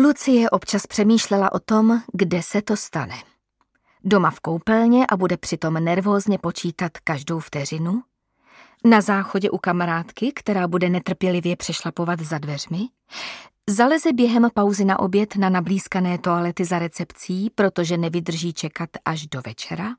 Lucie občas přemýšlela o tom, kde se to stane. Doma v koupelně a bude přitom nervózně počítat každou vteřinu? Na záchodě u kamarádky, která bude netrpělivě přešlapovat za dveřmi? Zaleze během pauzy na oběd na nablízkané toalety za recepcí, protože nevydrží čekat až do večera?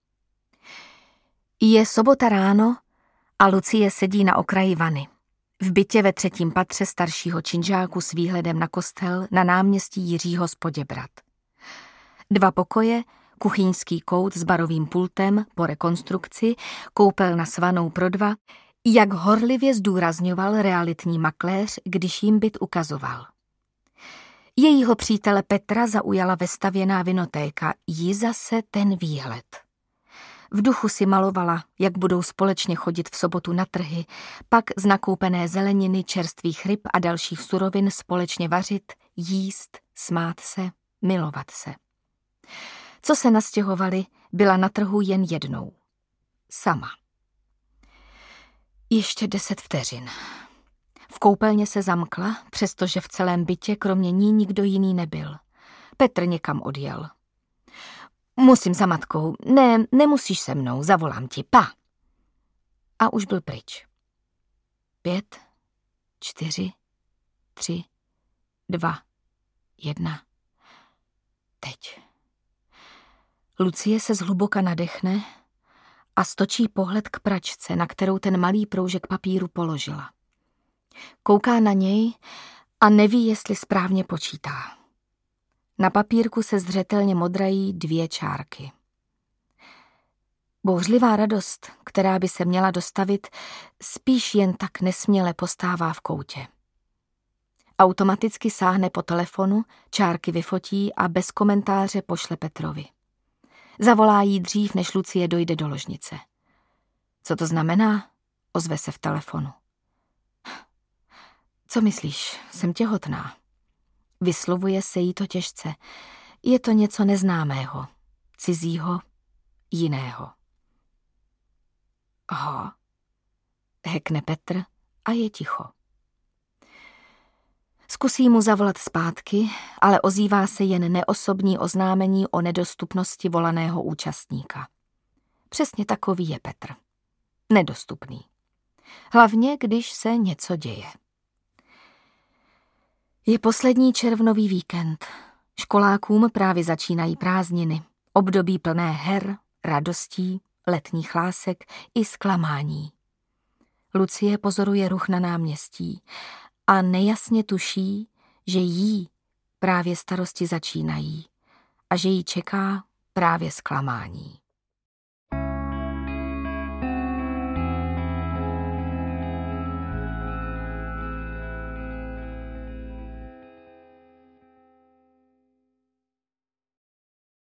Je sobota ráno a Lucie sedí na okraji vany. V bytě ve 3. patře staršího činžáku s výhledem na kostel na náměstí Jiřího z Poděbrad. 2 pokoje, kuchyňský kout s barovým pultem po rekonstrukci, koupelna s vanou pro 2, jak horlivě zdůrazňoval realitní makléř, když jim byt ukazoval. Jejího přítele Petra zaujala vestavěná vinotéka, jí zase ten výhled. V duchu si malovala, jak budou společně chodit v sobotu na trhy, pak z nakoupené zeleniny, čerstvých ryb a dalších surovin společně vařit, jíst, smát se, milovat se. Co se nastěhovali, byla na trhu jen jednou. Sama. Ještě 10 vteřin. V koupelně se zamkla, přestože v celém bytě kromě ní nikdo jiný nebyl. Petr někam odjel. Musím za matkou. Ne, nemusíš se mnou, zavolám ti, pa. A už byl pryč. 5, 4, 3, 2, 1. Teď. Lucie se zhluboka nadechne a stočí pohled k pračce, na kterou ten malý proužek papíru položila. Kouká na něj a neví, jestli správně počítá. Na papírku se zřetelně modrají 2 čárky. Bouřlivá radost, která by se měla dostavit, spíš jen tak nesměle postává v koutě. Automaticky sáhne po telefonu, čárky vyfotí a bez komentáře pošle Petrovi. Zavolá jí dřív, než Lucie dojde do ložnice. Co to znamená? Ozve se v telefonu. Co myslíš? Jsem těhotná. Vyslovuje se jí to těžce. Je to něco neznámého, cizího, jiného. Aha, hekne Petr a je ticho. Zkusí mu zavolat zpátky, ale ozývá se jen neosobní oznámení o nedostupnosti volaného účastníka. Přesně takový je Petr. Nedostupný. Hlavně, když se něco děje. Je poslední červnový víkend. Školákům právě začínají prázdniny. Období plné her, radostí, letních lásek i zklamání. Lucie pozoruje ruch na náměstí a nejasně tuší, že jí právě starosti začínají a že jí čeká právě zklamání.